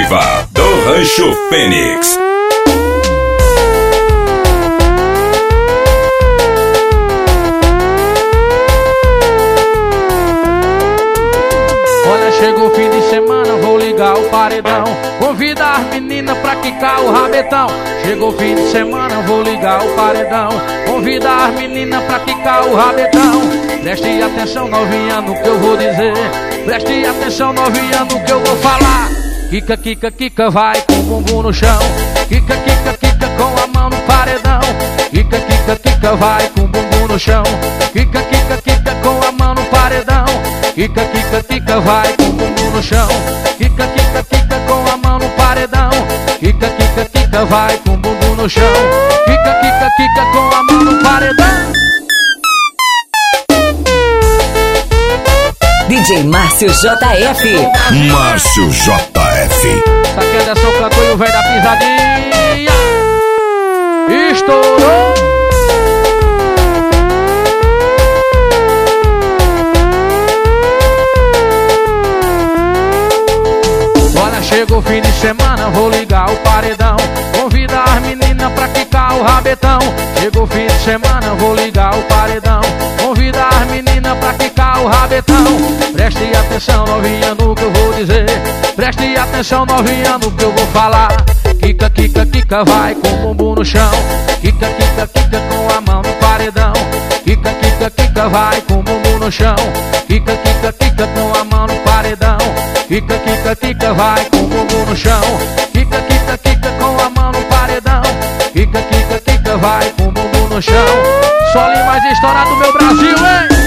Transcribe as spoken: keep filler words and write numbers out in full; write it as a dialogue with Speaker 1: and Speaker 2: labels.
Speaker 1: exclusiva do Rancho Fênix.
Speaker 2: Olha, chegou o fim de semana, vou ligar o paredão. Convida as meninas pra quicar o rabetão. Chegou o fim de semana, vou ligar o paredão. Convida as meninas pra quicar o rabetão. Preste atenção, novinha, no que eu vou dizer. Preste atenção, novinha, no que eu vou falar. Quica, quica, quica, vai com o bumbum no chão. Quica, quica, quica, com a mão no paredão. Quica, quica, quica, vai com o bumbum no chão. Quica, quica, quica, com a mão no paredão. Quica, quica, quica, vai com o bumbum no chão. Quica, quica, quica, com a mão no paredão. Quica, quica, quica, vai com o bumbum no chão. Quica, quica, quica, com a mão no paredão.
Speaker 3: D J Márcio J F.
Speaker 1: Márcio J F.
Speaker 2: Isso aqui é Anderson Cantor e o velho da pisadinha. Estourou. Olha, chegou o fim de semana, vou ligar o paredão. Convida as meninas pra quicar o rabetão. Chegou o fim de semana, vou ligar o paredão. Convida as meninas pra quicar o rabetão. Preste atenção, novinha, no que eu vou dizer. Preste atenção, novinha, no que eu vou falar. Quica, quica, quica, vai com o bumbum no chão. Quica, quica, quica, com a mão no paredão. Quica, quica, quica, vai com o bumbum no chão. Quica, quica, quica, com a mão no paredão. Quica, quica, quica, vai com o bumbum no chão. Quica, quica, quica, com a mão no paredão. Quica, quica, quica, vai com o bumbum no chão. Solinho mais estourado do meu Brasil, hein?